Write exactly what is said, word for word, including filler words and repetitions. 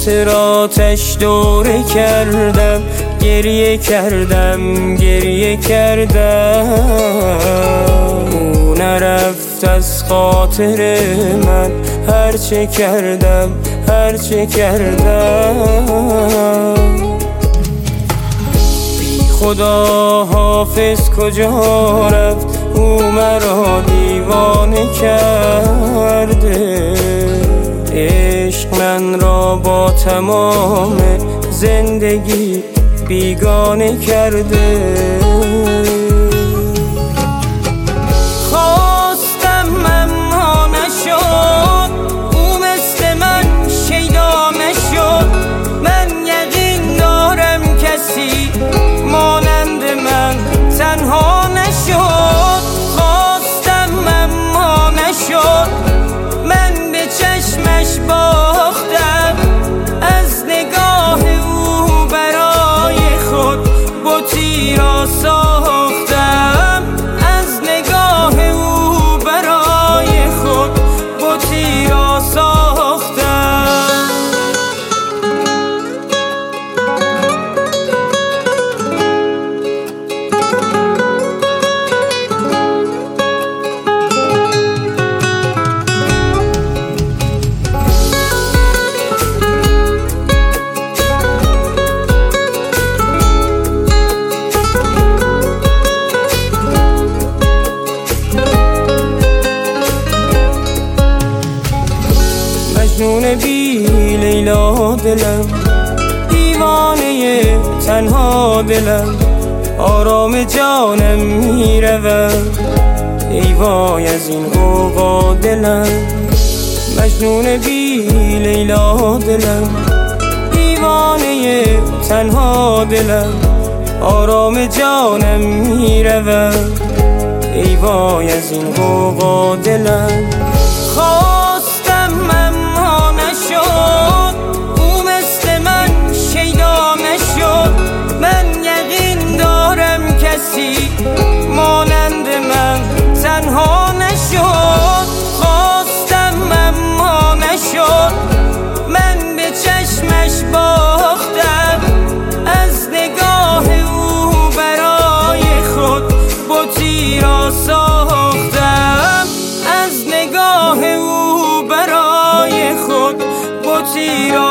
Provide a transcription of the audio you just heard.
خاطراتش دوره کردم، گریه کردم گریه کردم. او نرفت از خاطر من، هرچه کردم هرچه کردم. بی خدا حافظ کجا رفت، او مرا دیوانه کرده. عشق من را با تمام زندگی بیگانه کرده. خواستم اما نشد، او مثل من شیدا نشد. من یقین دارم کسی مانند من تنها نشد. خواستم اما نشد، من به چشمش باختم. از نگاه او برای خود بتی را ساختم. از نگاه او برای خود بتی را ساختم. مجنون بی لیلا دلم، دیوانه تنها دلم. آرام جانم می رود، ای وای از این غوغا دلم. مجنون بی لیلا دلم، دیوانه تنها دلم. آرام جانم می رود، ای وای از این غوغا دلم. خواستم اما نشد، او مثل من شیدا نشد. من یقین دارم کسی مانند من تنها نشد. خواستم اما نشد، من به چشمش باختم. از نگاه او برای خود بتی را ساختم. از نگاه او برای خود بتی را